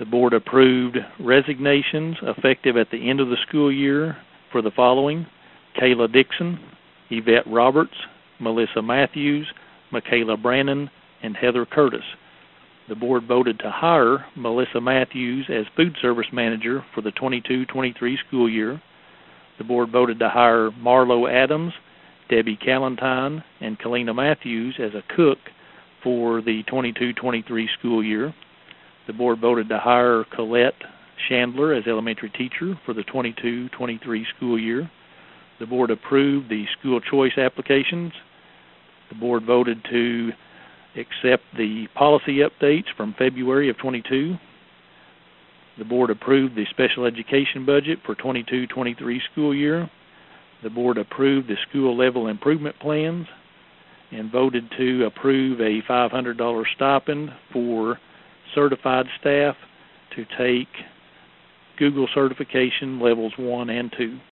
The board approved resignations effective at the end of the school year for the following: Kayla Dixon, Yvette Roberts, Melissa Matthews, Michaela Brannon, and Heather Curtis. The board voted to hire Melissa Matthews as food service manager for the 22-23 school year. The board voted to hire Marlo Adams, Debbie Callentine, and Kalina Matthews as a cook for the 22-23 school year. The board voted to hire Colette Chandler as elementary teacher for the 22-23 school year. The board approved the school choice applications. The board voted to accept the policy updates from February of 22. The board approved the special education budget for 22-23 school year. The board approved the school level improvement plans and voted to approve a $500 stipend for certified staff to take Google certification levels 1 and 2.